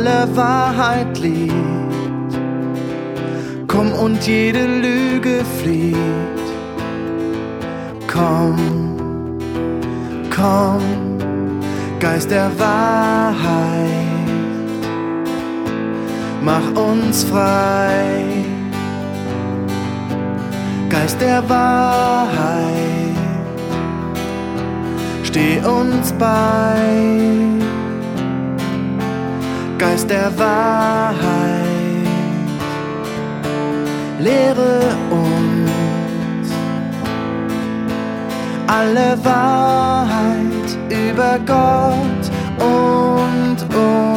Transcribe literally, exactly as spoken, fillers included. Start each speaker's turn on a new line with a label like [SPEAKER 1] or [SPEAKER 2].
[SPEAKER 1] alle Wahrheit liegt. Komm und jede Lüge flieht. Komm, komm, Geist der Wahrheit, mach uns frei. Geist der Wahrheit, steh uns bei. Geist der Wahrheit, lehre uns alle Wahrheit über Gott und uns.